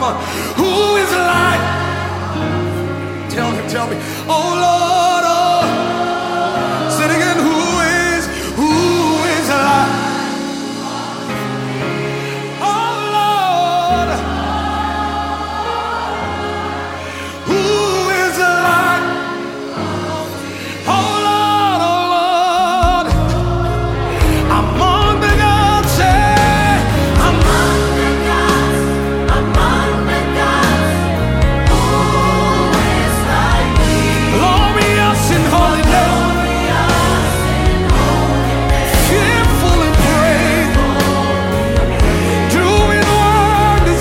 on. Who is like? Tell me. Oh Lord, oh. Say it again. Who is like? Oh Lord. Who is like? Oh Lord, oh Lord. Among the gods, say, among the gods, who is like thee? Glorious in holiness, fearful in praise, doing wonders.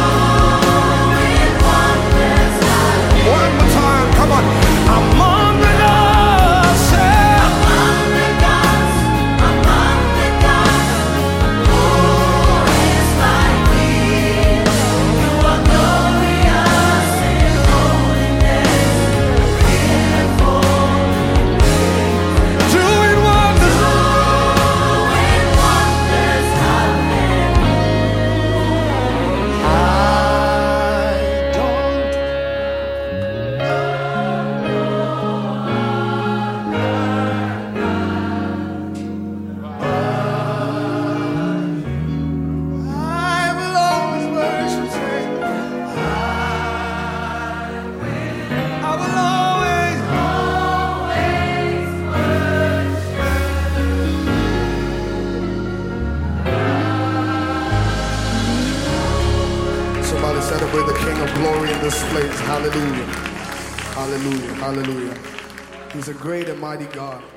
One more time, come on. Among the gods, say, among the gods, who is like thee? You are glorious in holiness, fearful, doing wonders. I will always worship, say, I will always Somebody celebrate the King of Glory in this place. Hallelujah. Hallelujah. Hallelujah. He's a great and mighty God.